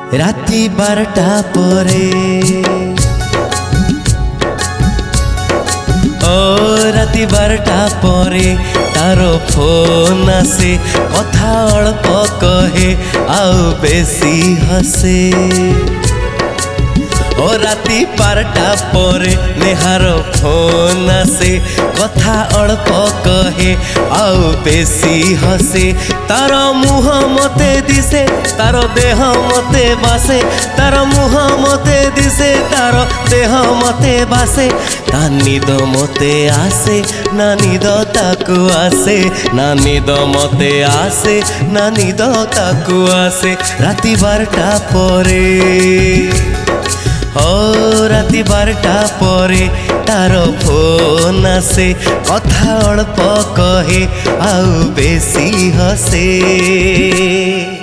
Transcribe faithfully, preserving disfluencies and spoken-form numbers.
राति बारटा परे ओ राति बारटा परे तारो फोन आसे कथा अल्प कहे आउ बेसी हसे ओ राति बारटा परे नेहार फोन आसे कथा अल्प कहे आउ बेसी हसे तार मुह मते दिसे तार देह मते बासे तार मुह मते दिसे तार देह मते बासे ता निद मते आसे ना निद ताकु आसे ना निद मते आसे ना निद ताकु आसे राति बारटा परे ओ राति बारटा परे तारो फोन आसे कथा अल्प कहे आउ बेसी हसे।